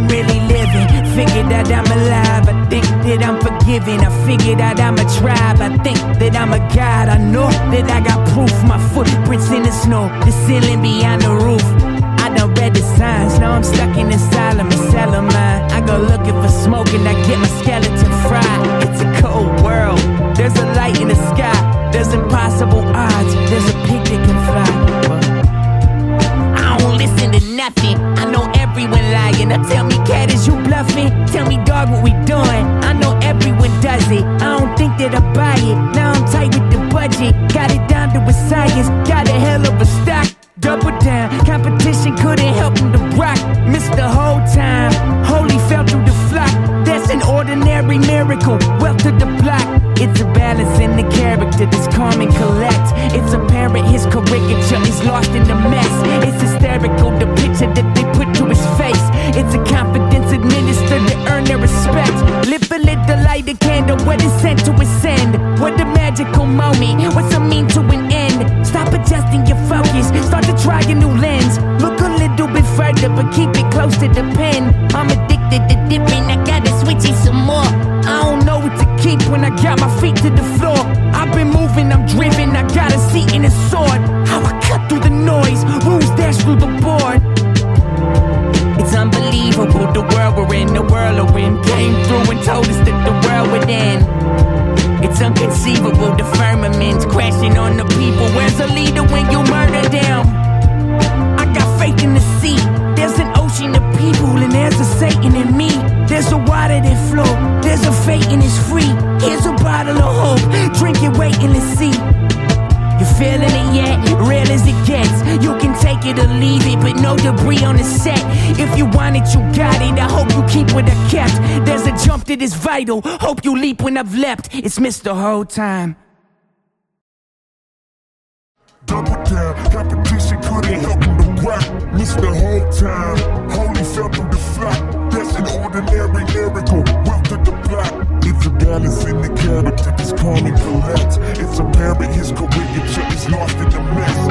I'm really living. Figured that I'm alive. I think that I'm forgiven. I figured out I'm a tribe. I think that I'm a god. I know that I got proof. My footprints in the snow, the ceiling beyond the roof. I done read the signs. Now I'm stuck in asylum, a cell of mine. I go looking for smoke and I get my skeleton fried. It's a cold world. There's a light in the sky. There's impossible odds. There's a pig that can fly. I don't listen to nothing. I know everyone lying. Now tell me, cat, is you bluffing? Tell me, dog, what we doing? I know everyone does it. I don't think that I buy it. Now I'm tight with the budget. Got it down to a science. Got a hell of a stock. Double down. Competition couldn't help him to rock. Missed the whole time. Holy fell through the flock. That's an ordinary miracle. Wealth to the block. It's a balance in the character that's calm and collect. It's apparent his caricature is lost in the mess. It's hysterical, the picture that they put to his face. It's a confidence administered to earn their respect. Live a little, light a candle, what is sent to ascend. What a magical moment, what's a mean to an end. Stop adjusting your focus, start to try a new lens. Look a little bit further, but keep it close to the pen. I'm addicted to dipping, I gotta switch it some more. I don't know what to keep when I got my feet to the floor. I've been moving, I'm driven, I got a seat and a sword. How I cut through the noise, rules dash through the board. It's unbelievable, the world we're in, the whirlwind came through and told us that the world would end. It's inconceivable, the firmament's crashing on the people. Where's a leader when you murder them? I got faith in the sea. There's an ocean of people and there's a Satan in me. There's a water that flow, there's a fate and it's free. Here's a bottle of hope, drink it, wait and let's see. You feeling it yet? Real as it gets. You can take it or leave it, but no debris on the set. If you want it, you got it. I hope you keep what I kept. There's a jump that is vital. Hope you leap when I've leapt. It's missed the whole time. Double down, competition couldn't help him to rock. Missed the whole time. Holy fell through the flock. That's an ordinary miracle. Wealth to the block. It's a balance in the character that's calm and collect. It's apparent his caricature is lost in the mess.